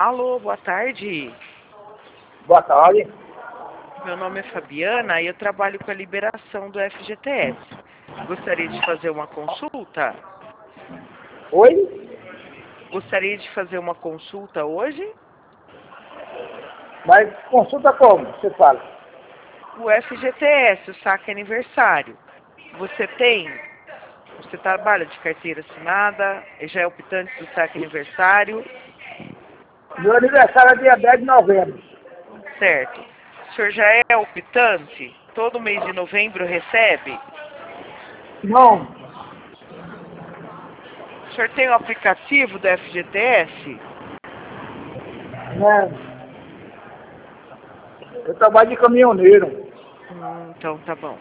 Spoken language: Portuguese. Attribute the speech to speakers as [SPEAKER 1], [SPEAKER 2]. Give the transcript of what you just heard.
[SPEAKER 1] Alô, boa tarde.
[SPEAKER 2] Boa tarde.
[SPEAKER 1] Meu nome é Fabiana e eu trabalho com a liberação do FGTS. Gostaria de fazer uma consulta?
[SPEAKER 2] Oi?
[SPEAKER 1] Gostaria de fazer uma consulta hoje?
[SPEAKER 2] Mas consulta como? Você fala?
[SPEAKER 1] O FGTS, o saque aniversário. Você tem? Você trabalha de carteira assinada? Já é optante do saque aniversário?
[SPEAKER 2] Meu aniversário é dia 10 de novembro.
[SPEAKER 1] Certo. O senhor já é optante? Todo mês de novembro recebe?
[SPEAKER 2] Não.
[SPEAKER 1] O senhor tem o aplicativo do FGTS?
[SPEAKER 2] Né? Eu trabalho de caminhoneiro.
[SPEAKER 1] Então tá bom.